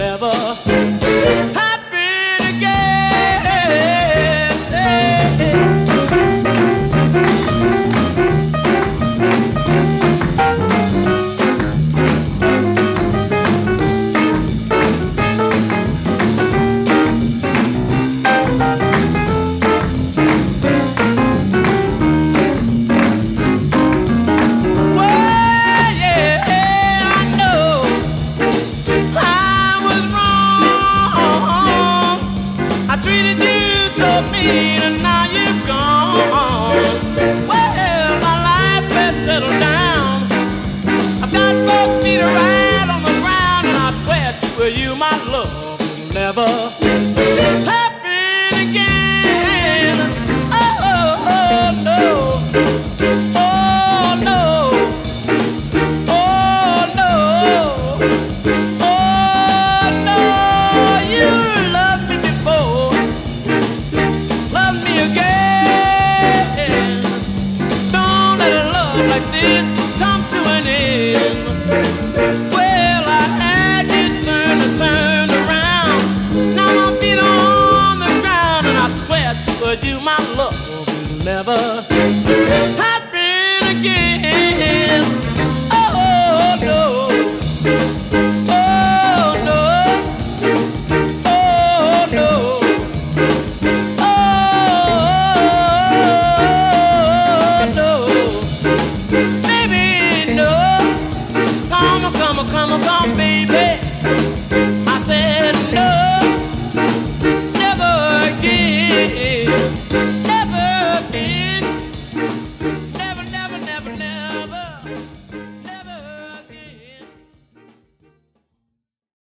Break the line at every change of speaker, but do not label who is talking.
never happen again. And now you've gone. Well, my life has settled down. I've got both feet right on the ground, and I swear to you, my love will never